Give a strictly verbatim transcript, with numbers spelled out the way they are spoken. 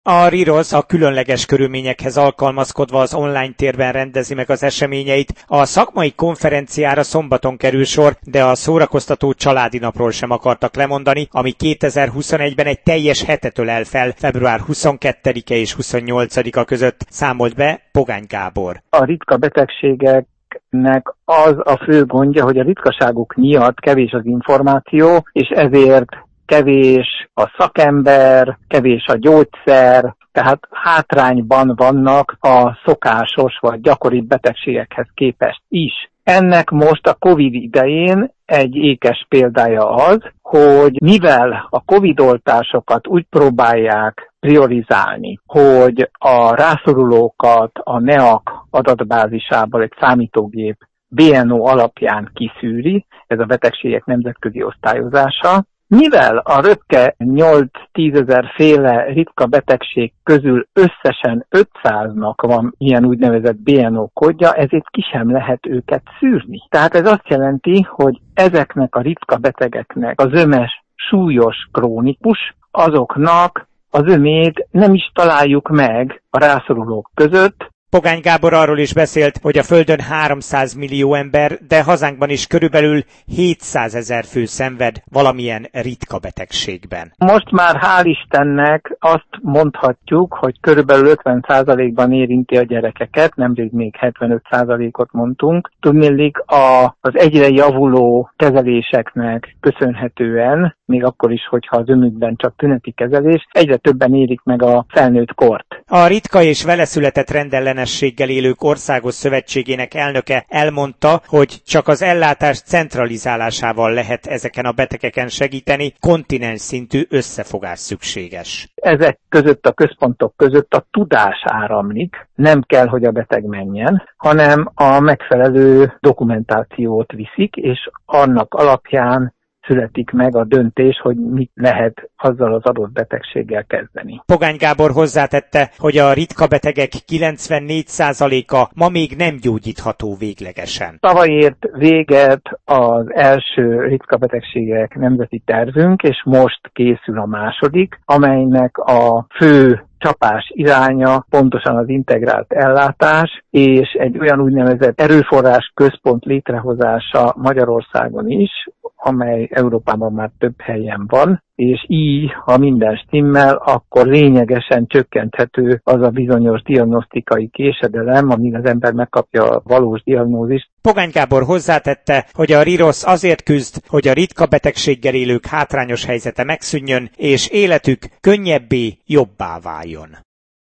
A RIROSZ a különleges körülményekhez alkalmazkodva az online térben rendezi meg az eseményeit. A szakmai konferenciára szombaton kerül sor, de a szórakoztató családi napról sem akartak lemondani, ami kétezer-huszonegyben egy teljes hetet ölel fel, február huszonkettedike és huszonnyolcadika között, számolt be Pogány Gábor. A ritka betegségeknek az a fő gondja, hogy a ritkaságuk miatt kevés az információ, és ezért kevés a szakember, kevés a gyógyszer, tehát hátrányban vannak a szokásos vagy gyakoribb betegségekhez képest is. Ennek most a Covid idején egy ékes példája az, hogy mivel a Covid-oltásokat úgy próbálják priorizálni, hogy a rászorulókat a NEAK adatbázisában egy számítógép bé en o alapján kiszűri, ez a betegségek nemzetközi osztályozása, mivel a röpke nyolc-tízezer féle ritka betegség közül összesen ötszáznak van ilyen úgynevezett bé en o kódja, ezért ki sem lehet őket szűrni. Tehát ez azt jelenti, hogy ezeknek a ritka betegeknek az ömes, súlyos, krónikus, azoknak az ömét nem is találjuk meg a rászorulók között. Pogány Gábor arról is beszélt, hogy a Földön háromszáz millió ember, de hazánkban is körülbelül hétszázezer fő szenved valamilyen ritka betegségben. Most már hál' Istennek azt mondhatjuk, hogy körülbelül ötven százalékban érinti a gyerekeket, nemrég még hetvenöt százalékot mondtunk. Tudniillik a, az egyre javuló kezeléseknek köszönhetően, még akkor is, hogyha az ömükben csak tüneti kezelés, egyre többen érik meg a felnőtt kort. A ritka és veleszületett rendellenességgel élők országos szövetségének elnöke elmondta, hogy csak az ellátás centralizálásával lehet ezeken a betegeken segíteni, kontinens szintű összefogás szükséges. Ezek között a központok között a tudás áramlik, nem kell, hogy a beteg menjen, hanem a megfelelő dokumentációt viszik, és annak alapján születik meg a döntés, hogy mit lehet azzal az adott betegséggel kezdeni. Pogány Gábor hozzátette, hogy a ritka betegek kilencvennégy százaléka ma még nem gyógyítható véglegesen. Tavaly ért véget az első ritka betegségek nemzeti tervünk, és most készül a második, amelynek a fő csapás iránya pontosan az integrált ellátás, és egy olyan úgynevezett erőforrás központ létrehozása Magyarországon is, amely Európában már több helyen van, és így, ha minden stimmel, akkor lényegesen csökkenthető az a bizonyos diagnosztikai késedelem, amíg az ember megkapja a valós diagnózist. Pogány Gábor hozzátette, hogy a RIROSZ azért küzd, hogy a ritka betegséggel élők hátrányos helyzete megszűnjön, és életük könnyebbé, jobbá váljon.